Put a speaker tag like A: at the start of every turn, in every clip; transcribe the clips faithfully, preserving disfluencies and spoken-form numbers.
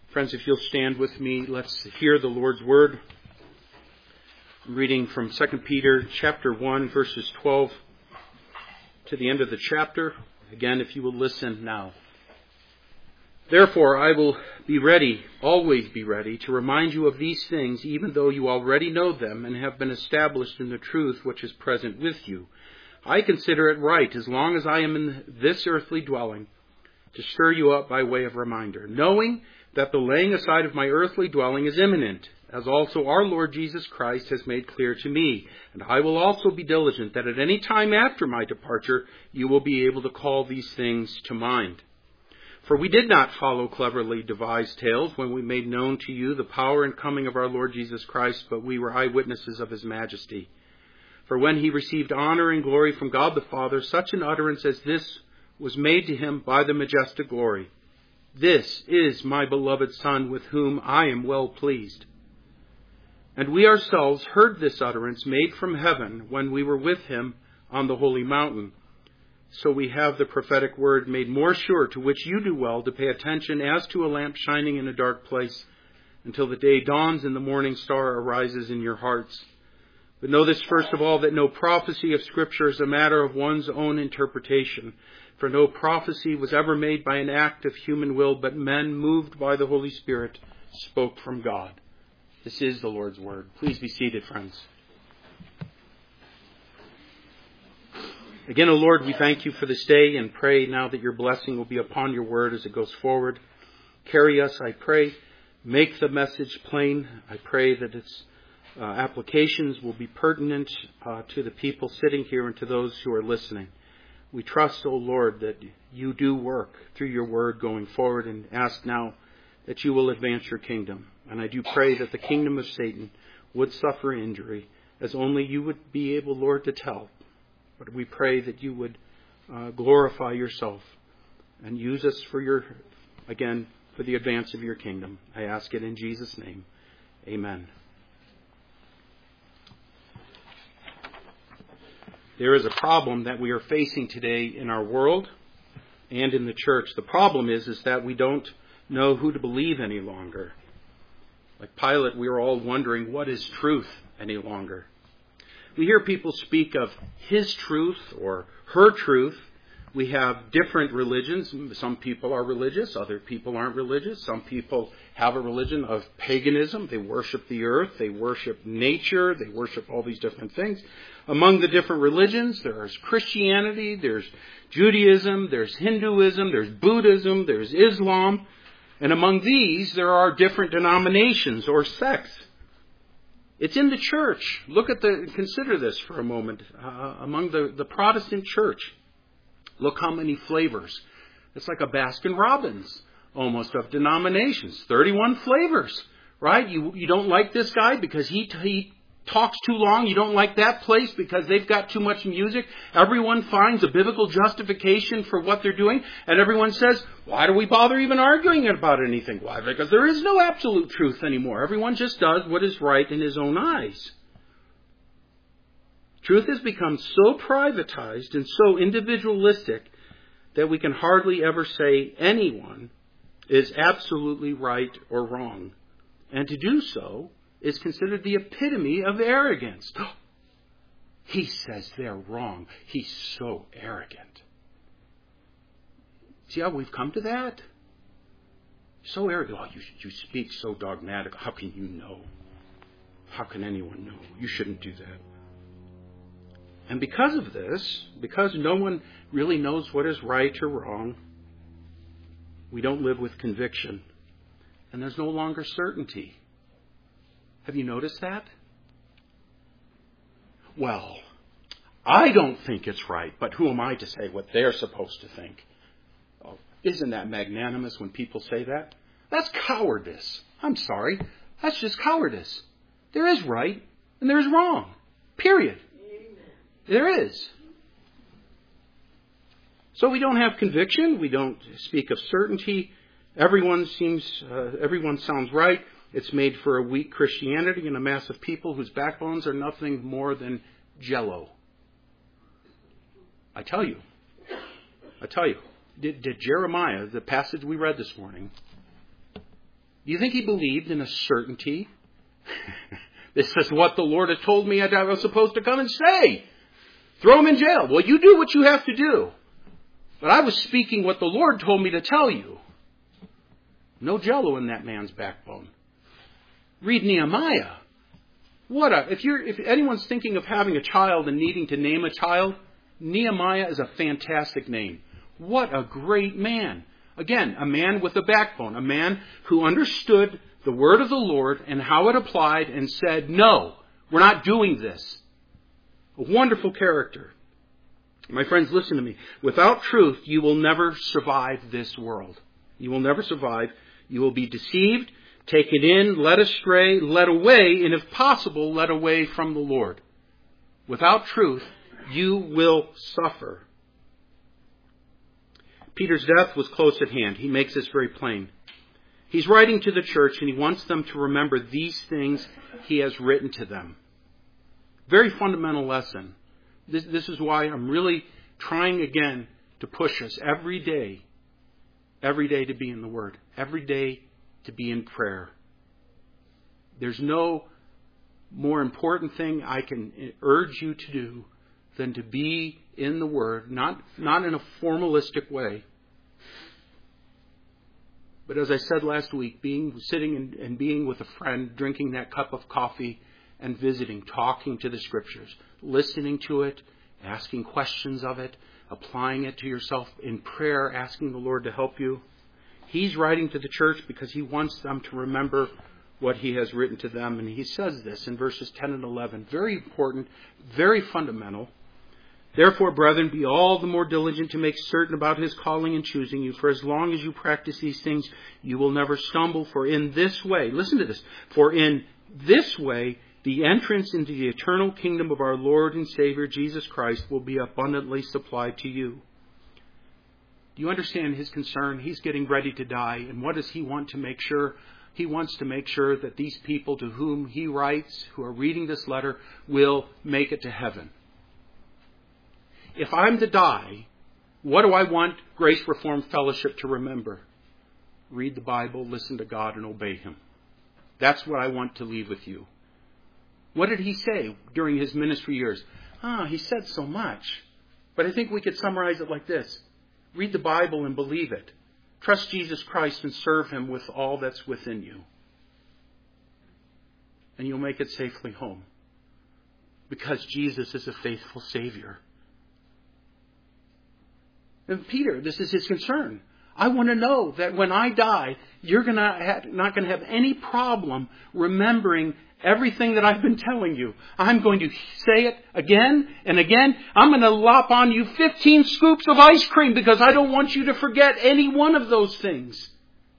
A: Friends, if you'll stand with me, let's hear the Lord's word. I'm reading from Second Peter chapter one, verses twelve to the end of the chapter. Again, if you will listen now. Therefore, I will be ready, always be ready, to remind you of these things, even though you already know them and have been established in the truth which is present with you. I consider it right, as long as I am in this earthly dwelling, to stir you up by way of reminder, knowing that the laying aside of my earthly dwelling is imminent, as also our Lord Jesus Christ has made clear to me. And I will also be diligent that at any time after my departure you will be able to call these things to mind. For we did not follow cleverly devised tales when we made known to you the power and coming of our Lord Jesus Christ, but we were eyewitnesses of his majesty. For when he received honor and glory from God the Father, such an utterance as this was made to him by the majestic glory. This is my beloved Son, with whom I am well pleased. And we ourselves heard this utterance made from heaven when we were with him on the holy mountain. So we have the prophetic word made more sure, to which you do well to pay attention as to a lamp shining in a dark place, until the day dawns and the morning star arises in your hearts. But know this first of all, that no prophecy of Scripture is a matter of one's own interpretation. For no prophecy was ever made by an act of human will, but men, moved by the Holy Spirit, spoke from God. This is the Lord's word. Please be seated, friends. Again, O Lord, we thank you for this day and pray now that your blessing will be upon your word as it goes forward. Carry us, I pray. Make the message plain. I pray that its uh, applications will be pertinent uh, to the people sitting here and to those who are listening. We trust, O Lord, that you do work through your word going forward, and ask now that you will advance your kingdom. And I do pray that the kingdom of Satan would suffer injury, as only you would be able, Lord, to tell. But we pray that you would uh, glorify yourself and use us for your, again, for the advance of your kingdom. I ask it in Jesus' name. Amen. There is a problem that we are facing today in our world and in the church. The problem is, is that we don't know who to believe any longer. Like Pilate, we are all wondering, what is truth any longer? We hear people speak of his truth or her truth. We have different religions. Some people are religious. Other people aren't religious. Some people have a religion of paganism. They worship the earth. They worship nature. They worship all these different things. Among the different religions, there's Christianity, there's Judaism, there's Hinduism, there's Buddhism, there's Islam. And among these, there are different denominations or sects. It's in the church. Look at the, consider this for a moment. Uh, among the, the Protestant church, look how many flavors. It's like a Baskin-Robbins almost of denominations. thirty-one flavors, right? You you don't like this guy because he he talks too long. You don't like that place because they've got too much music. Everyone finds a biblical justification for what they're doing. And everyone says, why do we bother even arguing about anything? Why? Because there is no absolute truth anymore. Everyone just does what is right in his own eyes. Truth has become so privatized and so individualistic that we can hardly ever say anyone is absolutely right or wrong. And to do so is considered the epitome of arrogance. He says they're wrong. He's so arrogant. See how we've come to that? So arrogant. Oh, you, you speak so dogmatic. How can you know? How can anyone know? You shouldn't do that. And because of this, because no one really knows what is right or wrong, we don't live with conviction. And there's no longer certainty. Have you noticed that? Well, I don't think it's right, but who am I to say what they're supposed to think? Oh, isn't that magnanimous when people say that? That's cowardice. I'm sorry. That's just cowardice. There is right and there is wrong. Period. Amen. There is. So we don't have conviction. We don't speak of certainty. Everyone seems, uh, everyone sounds right. It's made for a weak Christianity and a mass of people whose backbones are nothing more than jello. I tell you. I tell you. Did, did Jeremiah, the passage we read this morning, Do you think he believed in a certainty? This is what the Lord has told me I was supposed to come and say. Throw him in jail. Well, you do what you have to do. But I was speaking what the Lord told me to tell you. No jello in that man's backbone. Read Nehemiah. What a, if you're, if anyone's thinking of having a child and needing to name a child, Nehemiah is a fantastic name. What a great man. Again, a man with a backbone, a man who understood the word of the Lord and how it applied and said, no, we're not doing this. A wonderful character. My friends, listen to me. Without truth, you will never survive this world. You will never survive. You will be deceived, taken in, led astray, led away, and if possible, led away from the Lord. Without truth, you will suffer. Peter's death was close at hand. He makes this very plain. He's writing to the church and he wants them to remember these things he has written to them. Very fundamental lesson. This, this is why I'm really trying again to push us every day, every day to be in the Word, every day to be in prayer. There's no more important thing I can urge you to do than to be in the Word, not, not in a formalistic way. But as I said last week, being sitting and, and being with a friend, drinking that cup of coffee and visiting, talking to the Scriptures, listening to it, asking questions of it, applying it to yourself in prayer, asking the Lord to help you. He's writing to the church because he wants them to remember what he has written to them. And he says this in verses ten and eleven. Very important, very fundamental. Therefore, brethren, be all the more diligent to make certain about his calling and choosing you. For as long as you practice these things, you will never stumble. For in this way, listen to this, for in this way, the entrance into the eternal kingdom of our Lord and Savior, Jesus Christ, will be abundantly supplied to you. Do you understand his concern? He's getting ready to die. And what does he want to make sure? He wants to make sure that these people to whom he writes, who are reading this letter, will make it to heaven. If I'm to die, what do I want Grace Reformed Fellowship to remember? Read the Bible, listen to God, and obey him. That's what I want to leave with you. What did he say during his ministry years? Ah, he said so much. But I think we could summarize it like this. Read the Bible and believe it. Trust Jesus Christ and serve him with all that's within you. And you'll make it safely home. Because Jesus is a faithful Savior. And Peter, this is his concern. I want to know that when I die, you're gonna have, not going to have any problem remembering everything that I've been telling you. I'm going to say it again and again. I'm going to lop on you fifteen scoops of ice cream because I don't want you to forget any one of those things.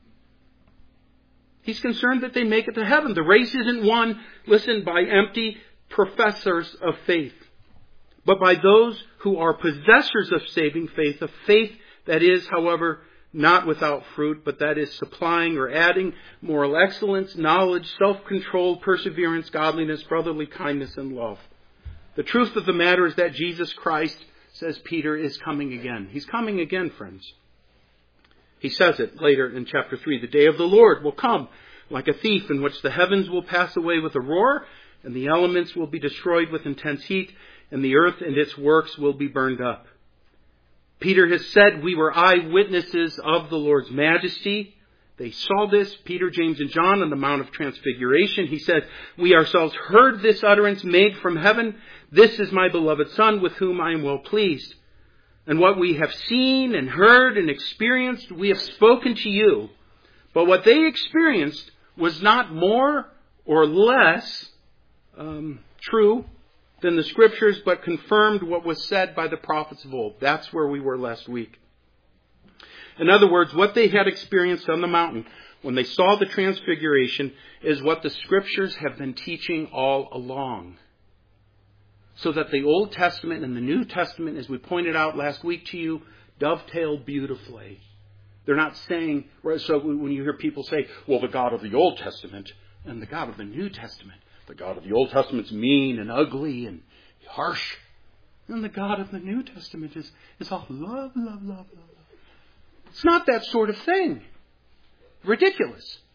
A: He's concerned that they make it to heaven. The race isn't won, listen, by empty professors of faith, but by those who are possessors of saving faith, a faith that is, however, not without fruit, but that is supplying or adding moral excellence, knowledge, self-control, perseverance, godliness, brotherly kindness, and love. The truth of the matter is that Jesus Christ, says Peter, is coming again. He's coming again, friends. He says it later in chapter three. The day of the Lord will come like a thief, in which the heavens will pass away with a roar, and the elements will be destroyed with intense heat, and the earth and its works will be burned up. Peter has said we were eyewitnesses of the Lord's majesty. They saw this, Peter, James, and John, on the Mount of Transfiguration. He said, we ourselves heard this utterance made from heaven. This is my beloved Son, with whom I am well pleased. And what we have seen and heard and experienced, we have spoken to you. But what they experienced was not more or less um, true than the Scriptures, but confirmed what was said by the prophets of old. That's where we were last week. In other words, what they had experienced on the mountain when they saw the transfiguration is what the Scriptures have been teaching all along. So that the Old Testament and the New Testament, as we pointed out last week to you, dovetail beautifully. They're not saying, so when you hear people say, well, the God of the Old Testament and the God of the New Testament, the God of the Old Testament's mean and ugly and harsh. And the God of the New Testament is, is all love, love, love, love. It's not that sort of thing. Ridiculous.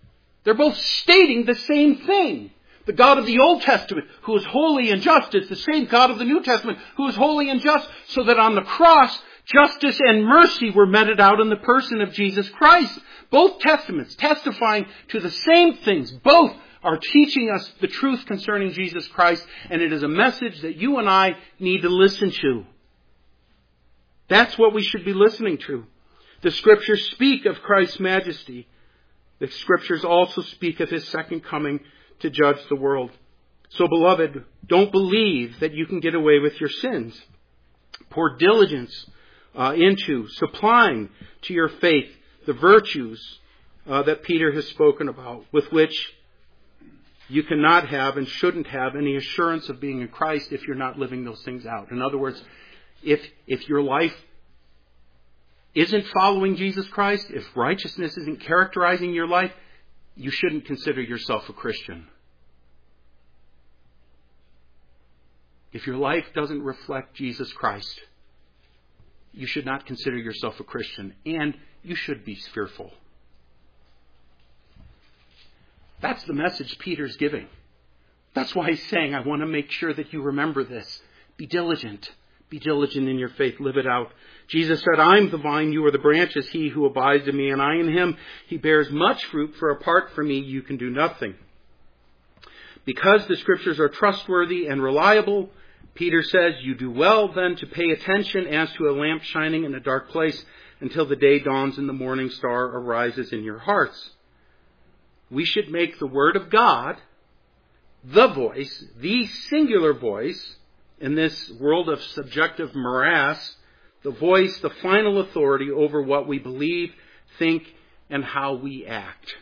A: They're both stating the same thing. The God of the Old Testament, who is holy and just, is the same God of the New Testament, who is holy and just, so that on the cross, justice and mercy were meted out in the person of Jesus Christ. Both testaments testifying to the same things. Both are teaching us the truth concerning Jesus Christ, and it is a message that you and I need to listen to. That's what we should be listening to. The Scriptures speak of Christ's majesty. The Scriptures also speak of His second coming to judge the world. So, beloved, don't believe that you can get away with your sins. Pour diligence uh, into supplying to your faith the virtues uh, that Peter has spoken about, with which you cannot have and shouldn't have any assurance of being in Christ if you're not living those things out. In other words, if if your life isn't following Jesus Christ, if righteousness isn't characterizing your life, you shouldn't consider yourself a Christian. If your life doesn't reflect Jesus Christ, you should not consider yourself a Christian, and you should be fearful. That's the message Peter's giving. That's why he's saying, I want to make sure that you remember this. Be diligent. Be diligent in your faith. Live it out. Jesus said, I'm the vine, you are the branches. He who abides in me and I in him, he bears much fruit, for apart from me you can do nothing. Because the Scriptures are trustworthy and reliable, Peter says, you do well then to pay attention as to a lamp shining in a dark place until the day dawns and the morning star arises in your hearts. We should make the Word of God the voice, the singular voice, in this world of subjective morass, the voice, the final authority over what we believe, think, and how we act.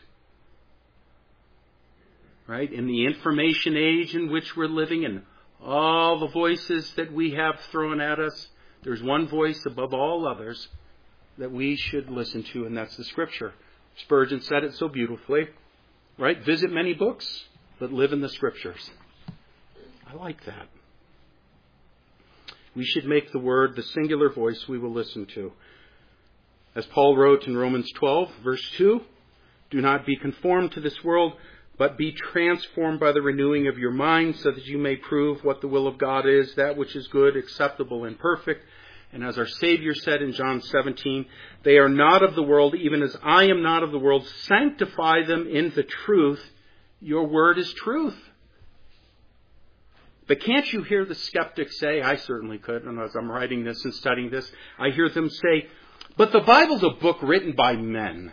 A: Right? In the information age in which we're living, and all the voices that we have thrown at us, there's one voice above all others that we should listen to, and that's the Scripture. Spurgeon said it so beautifully. Right? Visit many books, but live in the Scriptures. I like that. We should make the Word the singular voice we will listen to. As Paul wrote in Romans twelve, verse two, do not be conformed to this world, but be transformed by the renewing of your mind, so that you may prove what the will of God is, that which is good, acceptable, and perfect. And as our Savior said in John seventeen, they are not of the world, even as I am not of the world. Sanctify them in the truth. Your word is truth. But can't you hear the skeptics say, I certainly could, and as I'm writing this and studying this, I hear them say, but the Bible's a book written by men.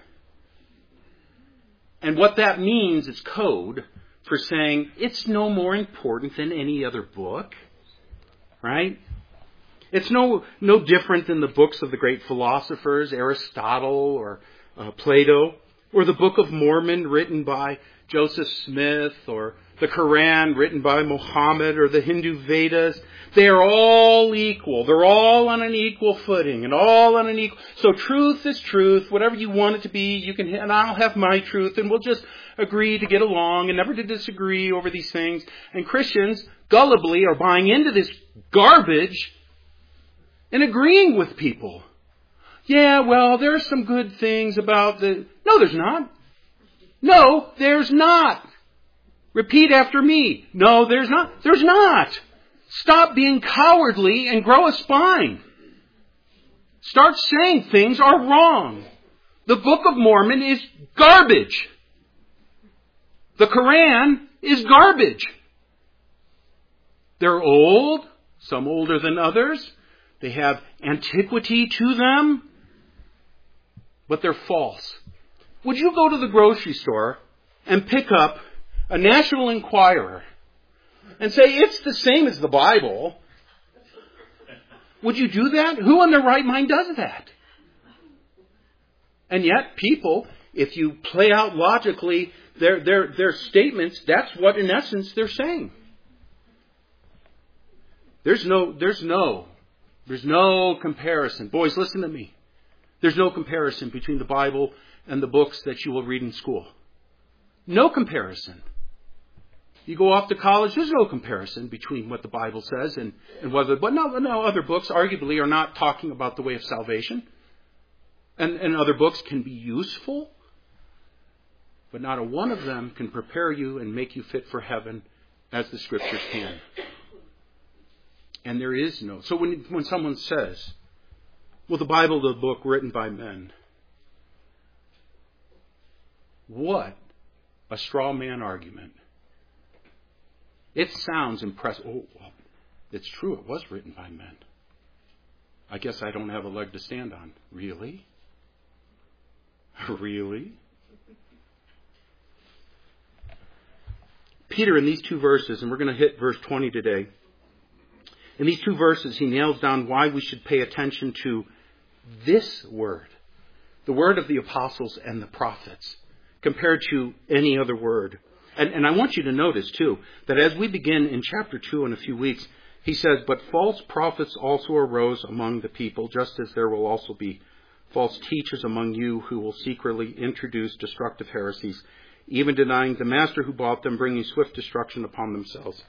A: And what that means is code for saying it's no more important than any other book. Right? It's no no different than the books of the great philosophers, Aristotle or uh, Plato, or the Book of Mormon written by Joseph Smith, or the Quran written by Muhammad, or the Hindu Vedas. They are all equal. They're all on an equal footing, and all on an equal. So truth is truth. Whatever you want it to be, you can. And I'll have my truth, and we'll just agree to get along and never to disagree over these things. And Christians gullibly are buying into this garbage and agreeing with people. Yeah, well, there's some good things about the... No, there's not. No, there's not. Repeat after me. No, there's not. There's not. Stop being cowardly and grow a spine. Start saying things are wrong. The Book of Mormon is garbage. The Quran is garbage. They're old, some older than others. They have antiquity to them, but they're false. Would you go to the grocery store and pick up a National Enquirer and say, it's the same as the Bible? Would you do that? Who in their right mind does that? And yet people, if you play out logically their, their, their statements, that's what in essence they're saying. There's no, there's no, there's no comparison. Boys, listen to me. There's no comparison between the Bible and the books that you will read in school. No comparison. You go off to college, there's no comparison between what the Bible says and, and whether, but no, no, other books arguably are not talking about the way of salvation. And, and other books can be useful. but not a one of them can prepare you and make you fit for heaven as the Scriptures can. And there is no. So when, when someone says, well, the Bible is a book written by men, what a straw man argument. It sounds impressive. Oh, it's true, it was written by men. I guess I don't have a leg to stand on. Really? Really? Peter, in these two verses, and we're going to hit verse twenty today, in these two verses, he nails down why we should pay attention to this word, the word of the apostles and the prophets, compared to any other word. And, and I want you to notice, too, that as we begin in chapter two in a few weeks, he says, but false prophets also arose among the people, just as there will also be false teachers among you who will secretly introduce destructive heresies, even denying the master who bought them, bringing swift destruction upon themselves.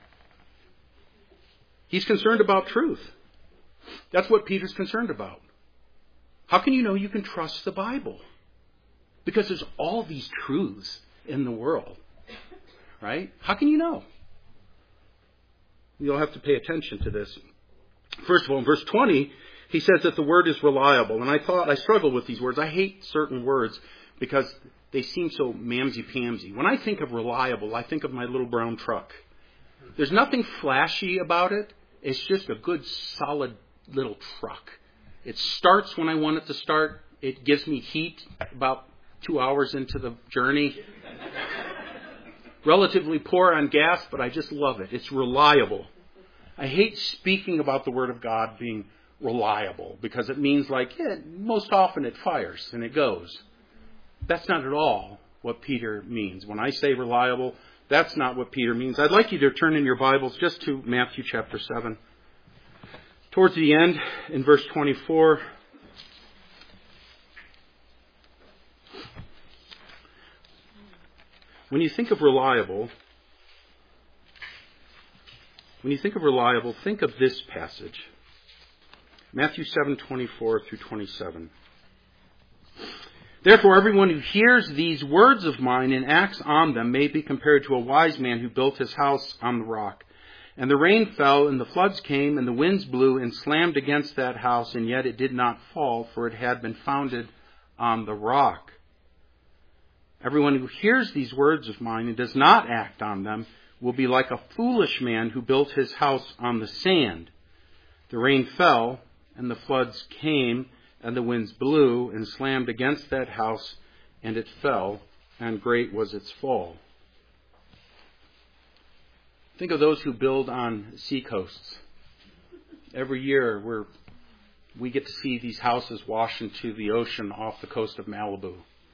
A: He's concerned about truth. That's what Peter's concerned about. How can you know you can trust the Bible? Because there's all these truths in the world. Right? How can you know? You'll have to pay attention to this. First of all, in verse twenty, he says that the word is reliable. And I thought, I struggle with these words. I hate certain words because they seem so mamsy-pamsy. When I think of reliable, I think of my little brown truck. There's nothing flashy about it. It's just a good, solid little truck. It starts when I want it to start. It gives me heat about two hours into the journey. Relatively poor on gas, but I just love it. It's reliable. I hate speaking about the Word of God being reliable because it means like, yeah, most often it fires and it goes. That's not at all what Peter means. When I say reliable, that's not what Peter means. I'd like you to turn in your Bibles just to Matthew chapter seven. Towards the end, in verse twenty-four, when you think of reliable, when you think of reliable, think of this passage. Matthew seven, twenty-four through twenty-seven. Therefore, everyone who hears these words of mine and acts on them may be compared to a wise man who built his house on the rock. And the rain fell, and the floods came, and the winds blew and slammed against that house, and yet it did not fall, for it had been founded on the rock. Everyone who hears these words of mine and does not act on them will be like a foolish man who built his house on the sand. The rain fell, and the floods came, and the winds blew and slammed against that house, and it fell, and great was its fall. Think of those who build on seacoasts. Every year we're, we get to see these houses wash into the ocean off the coast of Malibu.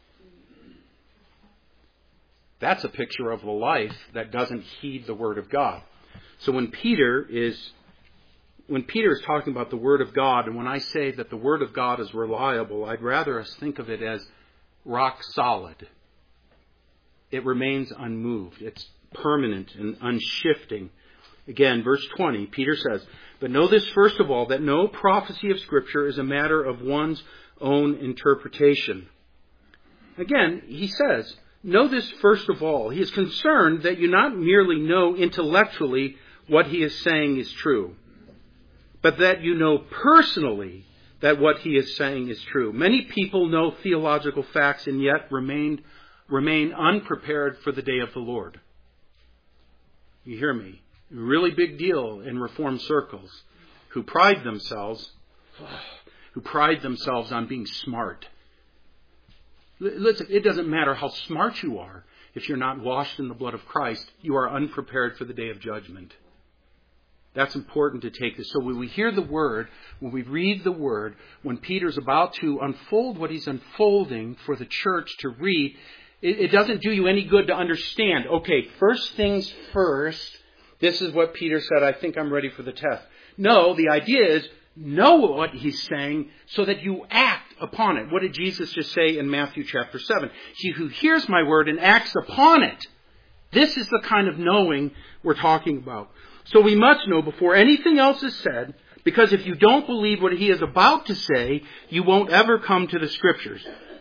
A: That's a picture of a life that doesn't heed the Word of God. So when Peter is when Peter is talking about the Word of God, and when I say that the Word of God is reliable, I'd rather us think of it as rock solid. It remains unmoved. It's permanent and unshifting. Again, verse twenty, Peter says, but know this first of all, that no prophecy of Scripture is a matter of one's own interpretation. Again, he says, know this first of all. He is concerned that you not merely know intellectually what he is saying is true, but that you know personally that what he is saying is true. Many people know theological facts and yet remain, remain unprepared for the day of the Lord. You hear me? Really big deal in Reformed circles who pride themselves, who pride themselves on being smart. Listen, it doesn't matter how smart you are. If you're not washed in the blood of Christ, you are unprepared for the day of judgment. That's important to take this. So when we hear the Word, when we read the Word, when Peter's about to unfold what he's unfolding for the church to read, it, it doesn't do you any good to understand, okay, first things first, this is what Peter said, I think I'm ready for the test. No, the idea is, know what he's saying so that you act upon it. What did Jesus just say in Matthew chapter seven? He who hears my word and acts upon it. This is the kind of knowing we're talking about. So we must know before anything else is said, because if you don't believe what he is about to say, you won't ever come to the Scriptures.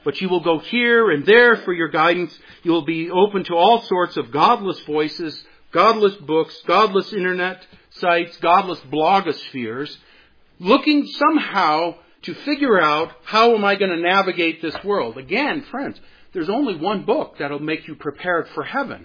A: but you will go here and there for your guidance. You will be open to all sorts of godless voices, godless books, godless internet sites, godless blogospheres, looking somehow to figure out how am I going to navigate this world. Again, friends, there's only one book that'll make you prepared for heaven.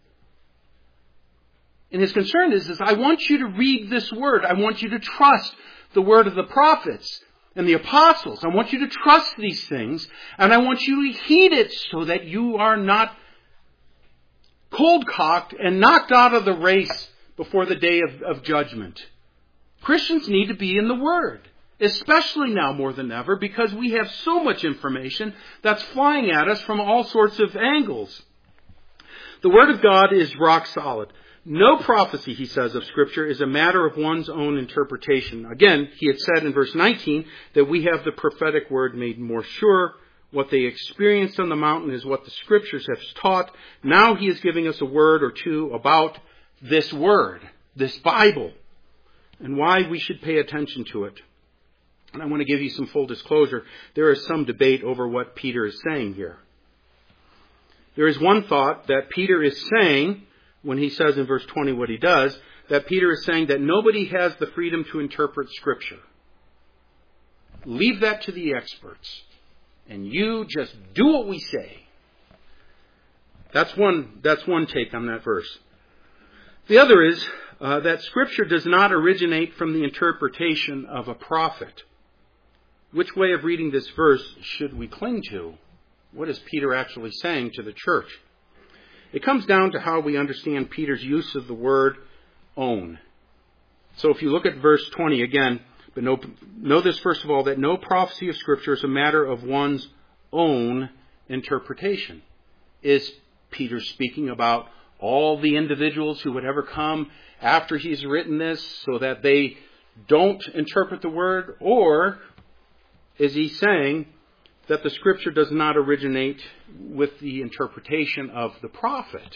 A: And his concern is, is I want you to read this word. I want you to trust the word of the prophets and the apostles. I want you to trust these things, and I want you to heed it so that you are not cold-cocked and knocked out of the race before the day of, of judgment. Christians need to be in the Word, especially now more than ever, because we have so much information that's flying at us from all sorts of angles. The Word of God is rock solid. No prophecy, he says, of Scripture is a matter of one's own interpretation. Again, he had said in verse nineteen that we have the prophetic word made more sure. What they experienced on the mountain is what the Scriptures have taught. Now he is giving us a word or two about this word, this Bible, and why we should pay attention to it. And I want to give you some full disclosure. There is some debate over what Peter is saying here. There is one thought that Peter is saying, when he says in verse twenty what he does, that Peter is saying that nobody has the freedom to interpret Scripture. Leave that to the experts. And you just do what we say. That's one, that's one take on that verse. The other is uh, that Scripture does not originate from the interpretation of a prophet. Which way of reading this verse should we cling to? What is Peter actually saying to the church? It comes down to how we understand Peter's use of the word own. So if you look at verse twenty again, but know, know this first of all, that no prophecy of Scripture is a matter of one's own interpretation. Is Peter speaking about all the individuals who would ever come after he's written this so that they don't interpret the word? Or is he saying that the Scripture does not originate with the interpretation of the prophet?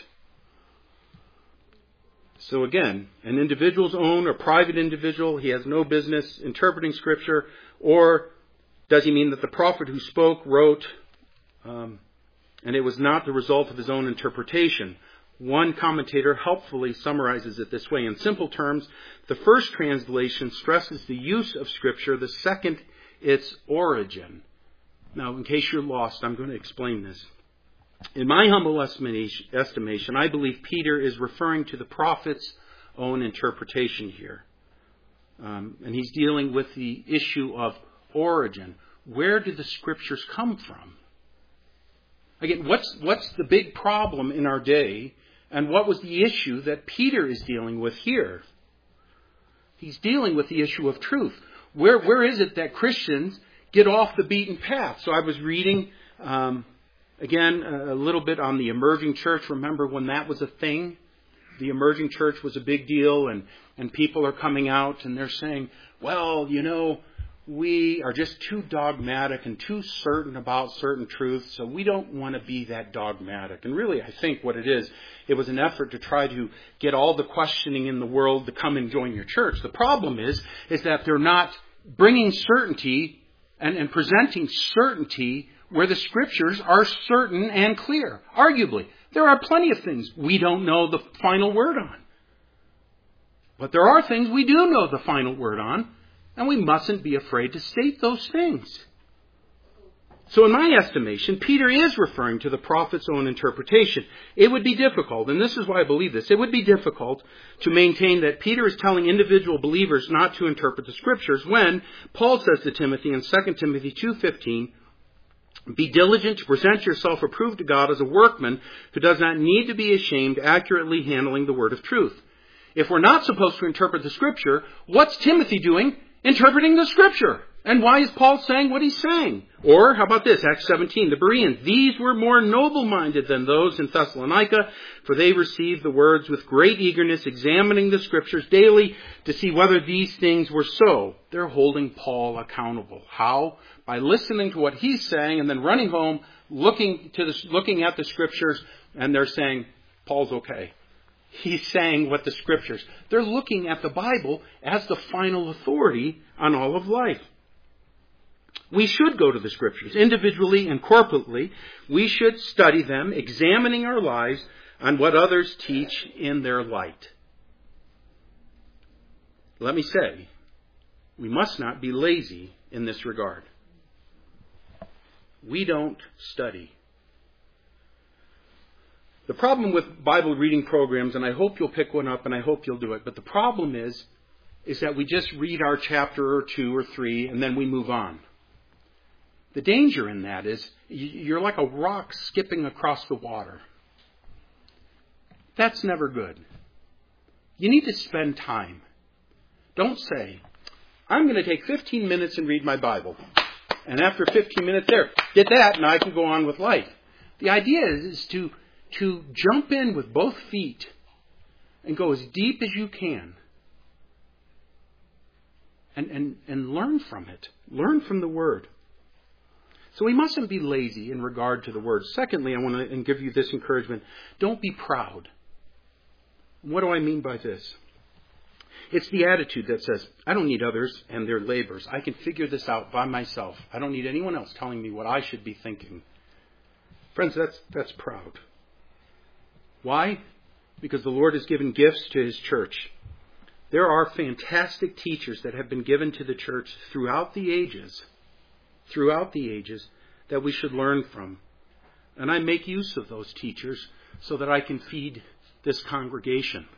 A: So again, an individual's own or private individual, he has no business interpreting Scripture. Or does he mean that the prophet who spoke wrote, um, and it was not the result of his own interpretation? One commentator helpfully summarizes it this way. In simple terms, the first translation stresses the use of Scripture. The second, its origin. Now, in case you're lost, I'm going to explain this. In my humble estimation, I believe Peter is referring to the prophet's own interpretation here. Um, and he's dealing with the issue of origin. Where did the Scriptures come from? Again, what's, what's the big problem in our day? And what was the issue that Peter is dealing with here? He's dealing with the issue of truth. Where, where is it that Christians get off the beaten path? So I was reading, um, again, a little bit on the emerging church. Remember when that was a thing? The emerging church was a big deal, and, and people are coming out and they're saying, well, you know, we are just too dogmatic and too certain about certain truths, so we don't want to be that dogmatic. And really, I think what it is, it was an effort to try to get all the questioning in the world to come and join your church. The problem is, is that they're not bringing certainty and, and presenting certainty where the Scriptures are certain and clear. Arguably, there are plenty of things we don't know the final word on. But there are things we do know the final word on, and we mustn't be afraid to state those things. So in my estimation, Peter is referring to the prophet's own interpretation. It would be difficult, and this is why I believe this, it would be difficult to maintain that Peter is telling individual believers not to interpret the Scriptures when Paul says to Timothy in Second Timothy two fifteen, be diligent to present yourself approved to God as a workman who does not need to be ashamed, accurately handling the word of truth. If we're not supposed to interpret the Scripture, what's Timothy doing? Interpreting the Scripture. And why is Paul saying what he's saying? Or, how about this, Acts seventeen, the Bereans. These were more noble-minded than those in Thessalonica, for they received the words with great eagerness, examining the Scriptures daily to see whether these things were so. They're holding Paul accountable. How? By listening to what he's saying and then running home, looking to the, looking at the Scriptures, and they're saying, Paul's okay. He's saying what the Scriptures. They're looking at the Bible as the final authority on all of life. We should go to the Scriptures, individually and corporately. We should study them, examining our lives on what others teach in their light. Let me say, we must not be lazy in this regard. We don't study. The problem with Bible reading programs, and I hope you'll pick one up and I hope you'll do it, but the problem is, is that we just read our chapter or two or three and then we move on. The danger in that is you're like a rock skipping across the water. That's never good. You need to spend time. Don't say, I'm going to take fifteen minutes and read my Bible. And after fifteen minutes there, did that and I can go on with life. The idea is, is to, to jump in with both feet and go as deep as you can. And, and, and learn from it. Learn from the Word. So we mustn't be lazy in regard to the Word. Secondly, I want to give you this encouragement. Don't be proud. What do I mean by this? It's the attitude that says, I don't need others and their labors. I can figure this out by myself. I don't need anyone else telling me what I should be thinking. Friends, that's, that's proud. Why? Because the Lord has given gifts to His church. There are fantastic teachers that have been given to the church throughout the ages, throughout the ages, that we should learn from. And I make use of those teachers so that I can feed this congregation.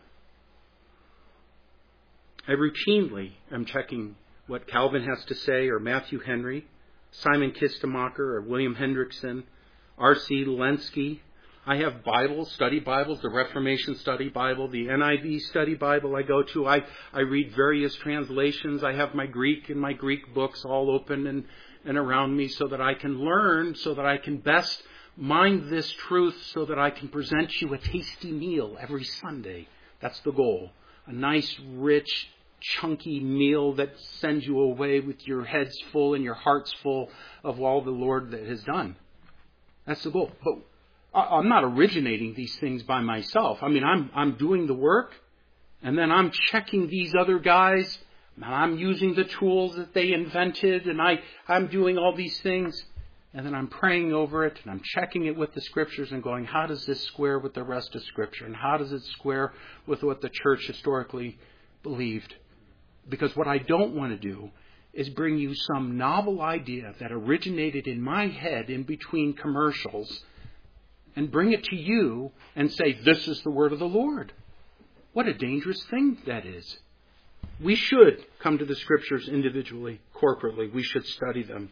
A: I routinely am checking what Calvin has to say, or Matthew Henry, Simon Kistemacher, or William Hendrickson, R C Lenski. I have Bibles, study Bibles, the Reformation Study Bible, the N I V Study Bible I go to. I, I read various translations. I have my Greek and my Greek books all open and, and around me so that I can learn, so that I can best mind this truth, so that I can present you a tasty meal every Sunday. That's the goal. A nice, rich, chunky meal that sends you away with your heads full and your hearts full of all the Lord that has done. That's the goal. But I'm not originating these things by myself. I mean, I'm I'm doing the work, and then I'm checking these other guys, and I'm using the tools that they invented, and I, I'm doing all these things, and then I'm praying over it, and I'm checking it with the Scriptures and going, how does this square with the rest of Scripture? And how does it square with what the church historically believed? Because what I don't want to do is bring you some novel idea that originated in my head in between commercials and bring it to you and say, this is the word of the Lord. What a dangerous thing that is. We should come to the Scriptures individually, corporately. We should study them.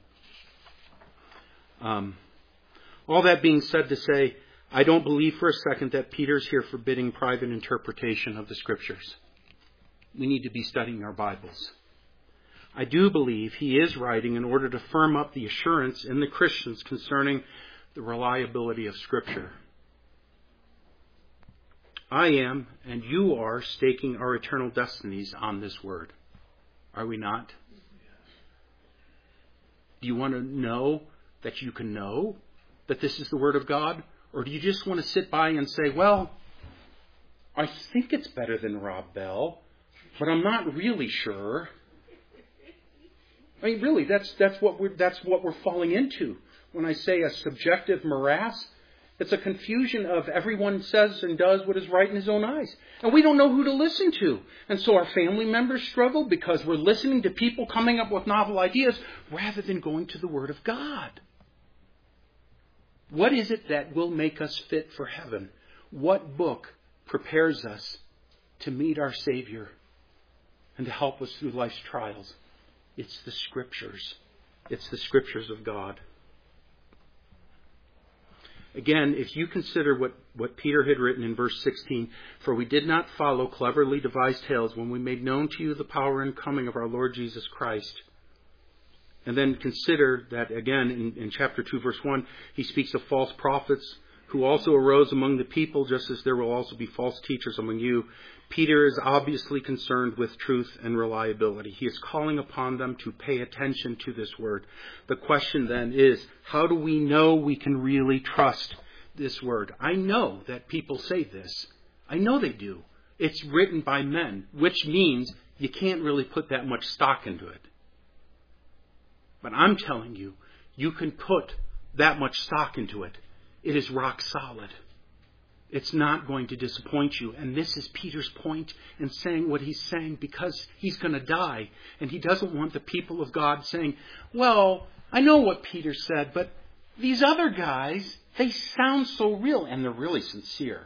A: Um, all that being said to say, I don't believe for a second that Peter's here forbidding private interpretation of the Scriptures. We need to be studying our Bibles. I do believe he is writing in order to firm up the assurance in the Christians concerning the reliability of Scripture. I am, and you are, staking our eternal destinies on this word. Are we not? Do you want to know that you can know that this is the Word of God? Or do you just want to sit by and say, well, I think it's better than Rob Bell, but I'm not really sure. I mean, really, that's that's what we're that's what we're falling into. When I say a subjective morass, it's a confusion of everyone says and does what is right in his own eyes. And we don't know who to listen to. And so our family members struggle because we're listening to people coming up with novel ideas rather than going to the Word of God. What is it that will make us fit for heaven? What book prepares us to meet our Savior and to help us through life's trials? It's the Scriptures. It's the Scriptures of God. Again, if you consider what, what Peter had written in verse sixteen, for we did not follow cleverly devised tales when we made known to you the power and coming of our Lord Jesus Christ. And then consider that again in, in chapter two, verse one, he speaks of false prophets who also arose among the people, just as there will also be false teachers among you. Peter is obviously concerned with truth and reliability. He is calling upon them to pay attention to this word. The question then is, how do we know we can really trust this word? I know that people say this. I know they do. It's written by men, which means you can't really put that much stock into it. But I'm telling you, you can put that much stock into it. It is rock solid. It's not going to disappoint you. And this is Peter's point in saying what he's saying, because he's going to die. And he doesn't want the people of God saying, well, I know what Peter said, but these other guys, they sound so real, and they're really sincere.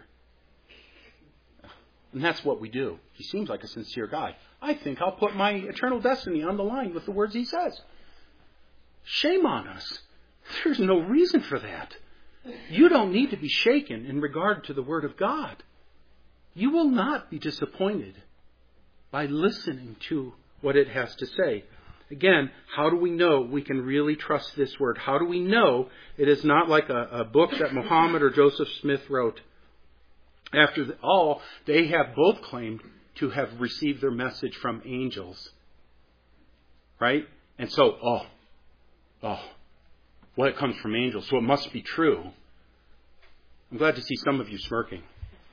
A: And that's what we do. He seems like a sincere guy. I think I'll put my eternal destiny on the line with the words he says. Shame on us. There's no reason for that. You don't need to be shaken in regard to the Word of God. You will not be disappointed by listening to what it has to say. Again, how do we know we can really trust this Word? How do we know it is not like a, a book that Muhammad or Joseph Smith wrote? After all, they have both claimed to have received their message from angels. Right? And so, oh, oh, well, it comes from angels, so it must be true. I'm glad to see some of you smirking.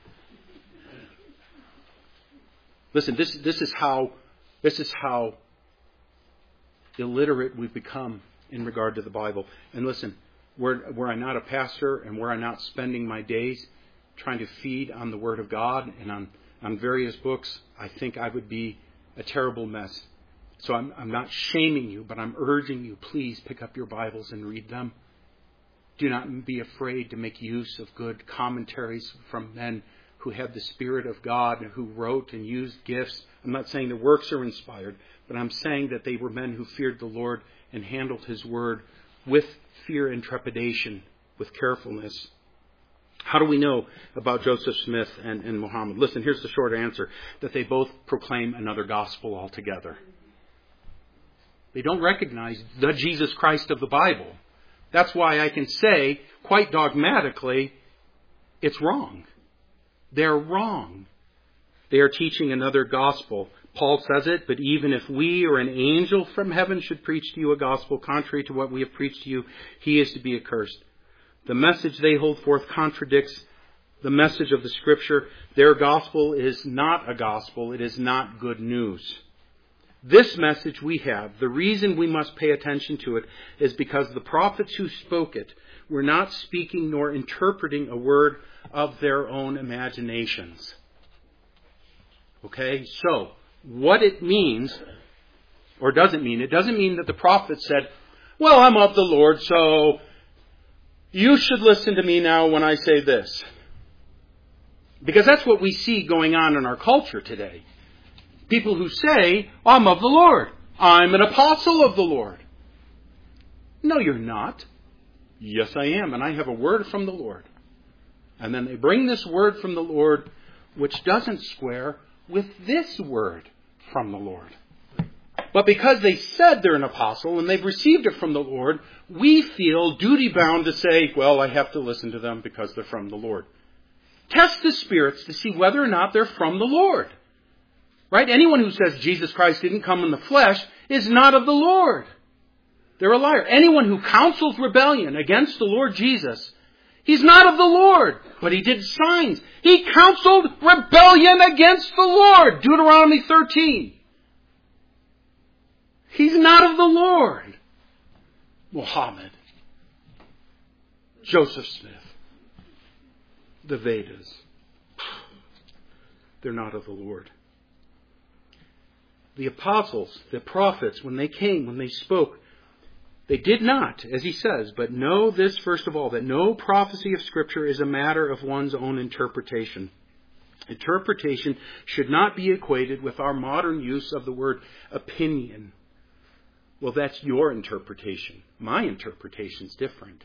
A: Listen, this this is how this is how illiterate we've become in regard to the Bible. And listen, were were I not a pastor, and were I not spending my days trying to feed on the Word of God and on, on various books, I think I would be a terrible mess. So I'm, I'm not shaming you, but I'm urging you, please pick up your Bibles and read them. Do not be afraid to make use of good commentaries from men who had the Spirit of God and who wrote and used gifts. I'm not saying their works are inspired, but I'm saying that they were men who feared the Lord and handled His Word with fear and trepidation, with carefulness. How do we know about Joseph Smith and, and Muhammad? Listen, here's the short answer, that they both proclaim another gospel altogether. They don't recognize the Jesus Christ of the Bible. That's why I can say, quite dogmatically, it's wrong. They're wrong. They are teaching another gospel. Paul says it, but even if we or an angel from heaven should preach to you a gospel contrary to what we have preached to you, he is to be accursed. The message they hold forth contradicts the message of the Scripture. Their gospel is not a gospel. It is not good news. This message we have, the reason we must pay attention to it is because the prophets who spoke it were not speaking nor interpreting a word of their own imaginations. Okay, so what it means, or doesn't mean, it doesn't mean that the prophet said, well, I'm of the Lord, so you should listen to me now when I say this. Because that's what we see going on in our culture today. People who say, I'm of the Lord. I'm an apostle of the Lord. No, you're not. Yes, I am, and I have a word from the Lord. And then they bring this word from the Lord, which doesn't square with this word from the Lord. But because they said they're an apostle and they've received it from the Lord, we feel duty-bound to say, well, I have to listen to them because they're from the Lord. Test the spirits to see whether or not they're from the Lord. Right? Anyone who says Jesus Christ didn't come in the flesh is not of the Lord. They're a liar. Anyone who counsels rebellion against the Lord Jesus, he's not of the Lord, but he did signs. He counseled rebellion against the Lord. Deuteronomy thirteen. He's not of the Lord. Muhammad. Joseph Smith. The Vedas. They're not of the Lord. The apostles, the prophets, when they came, when they spoke, they did not, as he says, but know this first of all, that no prophecy of Scripture is a matter of one's own interpretation. Interpretation should not be equated with our modern use of the word opinion. Well, that's your interpretation. My interpretation is different.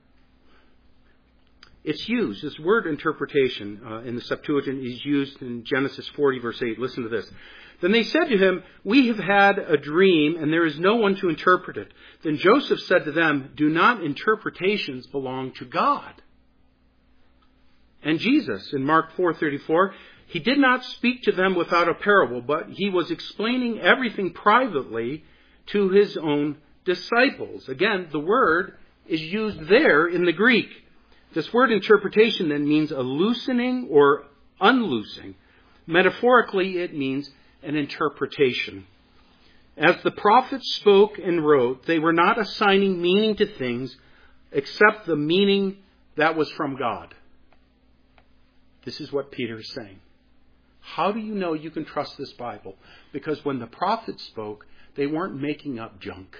A: It's used, this word interpretation uh, in the Septuagint is used in Genesis forty, verse eight. Listen to this. Then they said to him, we have had a dream, and there is no one to interpret it. Then Joseph said to them, do not interpretations belong to God? And Jesus, in Mark four thirty-four, he did not speak to them without a parable, but he was explaining everything privately to his own disciples. Again, the word is used there in the Greek. This word interpretation then means a loosening or unloosing. Metaphorically, it means an interpretation. As the prophets spoke and wrote, they were not assigning meaning to things except the meaning that was from God. This is what Peter is saying. How do you know you can trust this Bible? Because when the prophets spoke, they weren't making up junk.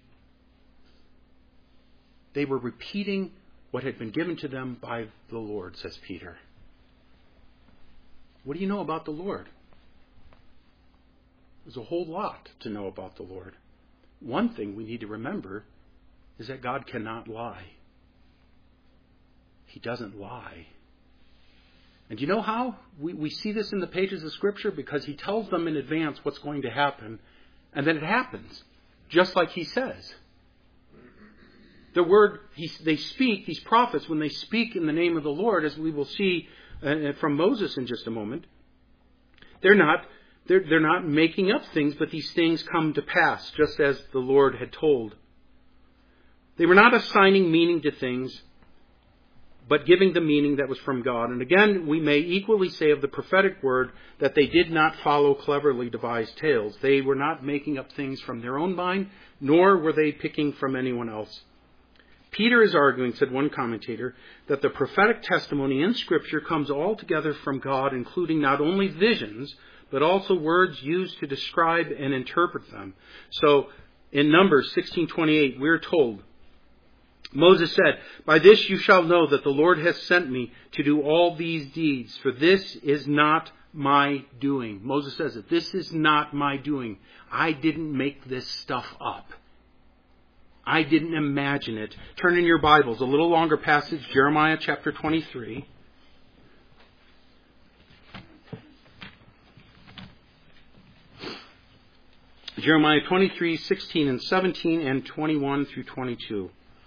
A: They were repeating what had been given to them by the Lord, says Peter. What do you know about the Lord? There's a whole lot to know about the Lord. One thing we need to remember is that God cannot lie. He doesn't lie. And you know how? We, we see this in the pages of Scripture because he tells them in advance what's going to happen, and then it happens, just like he says. The word, he, they speak, these prophets, when they speak in the name of the Lord, as we will see uh, from Moses in just a moment, they're not, they're, they're not making up things, but these things come to pass, just as the Lord had told. They were not assigning meaning to things, but giving the meaning that was from God. And again, we may equally say of the prophetic word that they did not follow cleverly devised tales. They were not making up things from their own mind, nor were they picking from anyone else. Peter is arguing, said one commentator, that the prophetic testimony in Scripture comes altogether from God, including not only visions, but also words used to describe and interpret them. So, in Numbers sixteen twenty-eight, we're told, Moses said, "By this you shall know that the Lord has sent me to do all these deeds, for this is not my doing." Moses says it. This is not my doing. I didn't make this stuff up. I didn't imagine it. Turn in your Bibles, a little longer passage, Jeremiah chapter twenty-three. Jeremiah twenty-three, sixteen and seventeen, and twenty-one through twenty-two.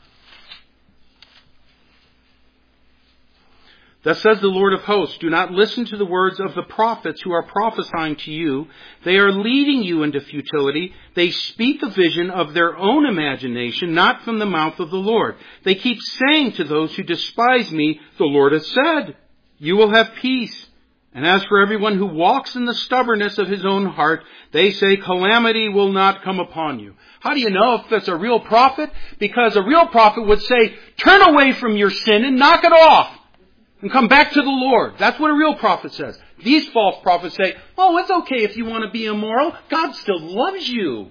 A: Thus says the Lord of hosts, "Do not listen to the words of the prophets who are prophesying to you. They are leading you into futility. They speak a vision of their own imagination, not from the mouth of the Lord. They keep saying to those who despise me, 'The Lord has said, you will have peace.' And as for everyone who walks in the stubbornness of his own heart, they say, 'Calamity will not come upon you.'" How do you know if that's a real prophet? Because a real prophet would say, turn away from your sin and knock it off. And come back to the Lord. That's what a real prophet says. These false prophets say, oh, it's okay if you want to be immoral. God still loves you.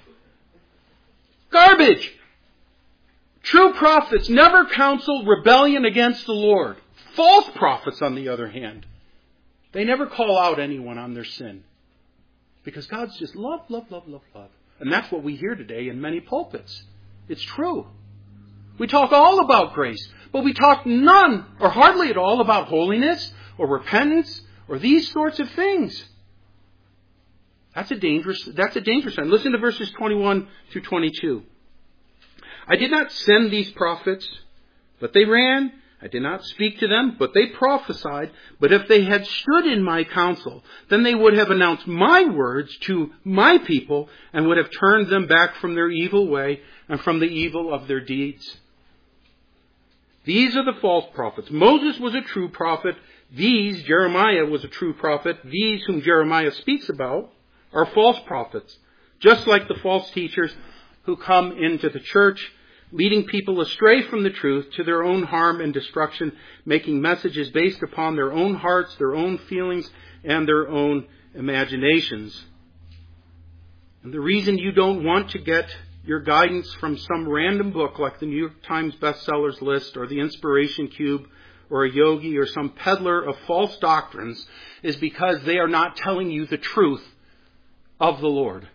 A: Garbage. True prophets never counsel rebellion against the Lord. False prophets, on the other hand, they never call out anyone on their sin. Because God's just love, love, love, love, love. And that's what we hear today in many pulpits. It's true. We talk all about grace, but we talk none or hardly at all about holiness or repentance or these sorts of things. That's a dangerous, that's a dangerous sign. Listen to verses twenty-one through twenty-two. "I did not send these prophets, but they ran. I did not speak to them, but they prophesied. But if they had stood in my counsel, then they would have announced my words to my people and would have turned them back from their evil way and from the evil of their deeds." These are the false prophets. Moses was a true prophet. These, Jeremiah was a true prophet. These whom Jeremiah speaks about are false prophets. Just like the false teachers who come into the church, leading people astray from the truth to their own harm and destruction, making messages based upon their own hearts, their own feelings, and their own imaginations. And the reason you don't want to get your guidance from some random book like the New York Times bestsellers list or the Inspiration Cube or a yogi or some peddler of false doctrines is because they are not telling you the truth of the Lord.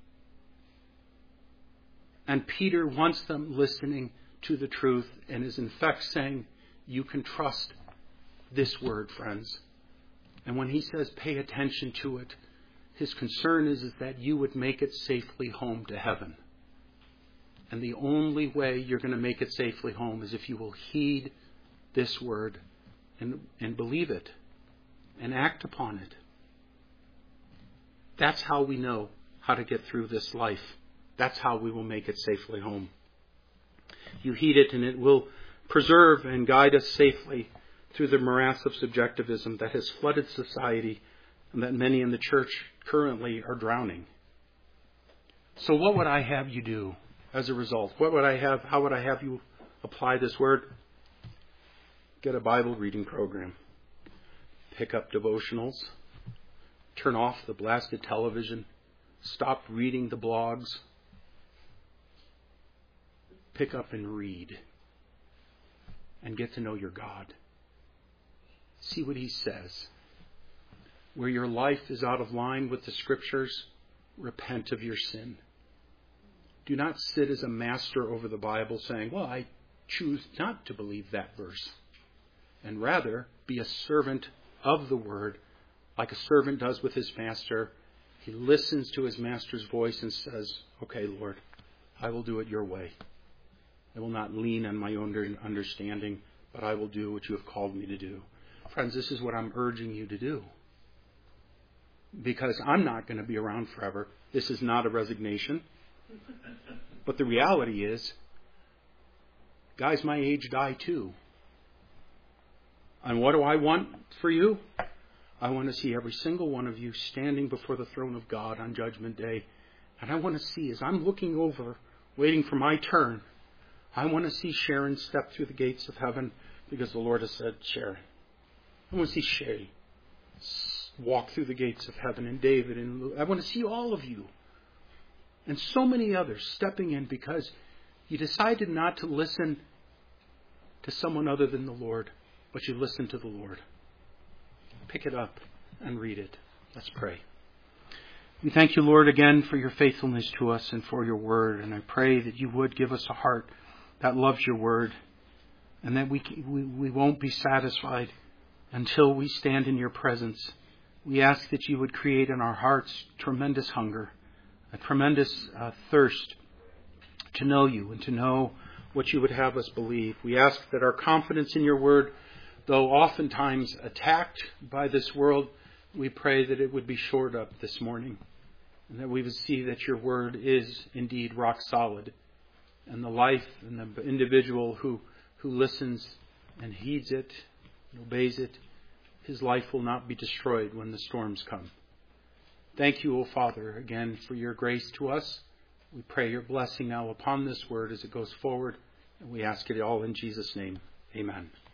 A: And Peter wants them listening to the truth and is in fact saying, you can trust this word, friends. And when he says pay attention to it, his concern is, is that you would make it safely home to heaven. And the only way you're going to make it safely home is if you will heed this word and, and believe it and act upon it. That's how we know how to get through this life. That's how we will make it safely home. You heed it and it will preserve and guide us safely through the morass of subjectivism that has flooded society and that many in the church currently are drowning. So what would I have you do as a result? What would I have, how would I have you apply this word? Get a Bible reading program. Pick up devotionals. Turn off the blasted television. Stop reading the blogs. Pick up and read. And get to know your God. See what He says. Where your life is out of line with the Scriptures, repent of your sin. Do not sit as a master over the Bible saying, well, I choose not to believe that verse. And rather, be a servant of the Word, like a servant does with his master. He listens to his master's voice and says, okay, Lord, I will do it your way. I will not lean on my own understanding, but I will do what you have called me to do. Friends, this is what I'm urging you to do. Because I'm not going to be around forever. This is not a resignation. But the reality is, guys my age die too. And what do I want for you? I want to see every single one of you standing before the throne of God on Judgment Day. And I want to see, as I'm looking over, waiting for my turn, I want to see Sharon step through the gates of heaven because the Lord has said, Sharon. I want to see Shay walk through the gates of heaven, and David, and I want to see all of you. And so many others stepping in because you decided not to listen to someone other than the Lord, but you listened to the Lord. Pick it up and read it. Let's pray. We thank you, Lord, again for your faithfulness to us and for your word. And I pray that you would give us a heart that loves your word, and that we, we, we won't be satisfied until we stand in your presence. We ask that you would create in our hearts tremendous hunger, a tremendous uh, thirst to know you and to know what you would have us believe. We ask that our confidence in your word, though oftentimes attacked by this world, we pray that it would be shored up this morning, and that we would see that your word is indeed rock solid, and the life and the individual who, who listens and heeds it and obeys it, his life will not be destroyed when the storms come. Thank you, O Father, again for your grace to us. We pray your blessing now upon this word as it goes forward, and we ask it all in Jesus' name. Amen.